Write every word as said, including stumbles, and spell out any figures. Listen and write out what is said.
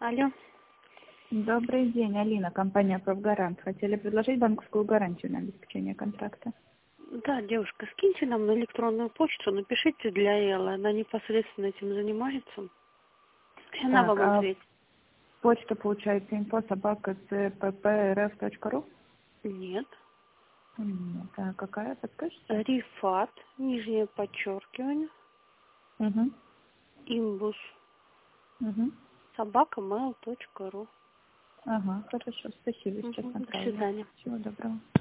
Алло. Добрый день, Алина, компания «Профгарант». Хотели предложить банковскую гарантию на обеспечение контракта. Да, девушка, скиньте нам на электронную почту, напишите для Эллы, она непосредственно этим занимается. И она Так, вам а ответит. почта, получается, инфо собака цппрф точка ру? Нет. Нет, а какая, подскажете? Рифат, нижнее подчеркивание, Угу. имбус, Угу. собака mail точка ру. Ага, хорошо, спасибо, сейчас Угу. До направлю. свидания. Всего доброго.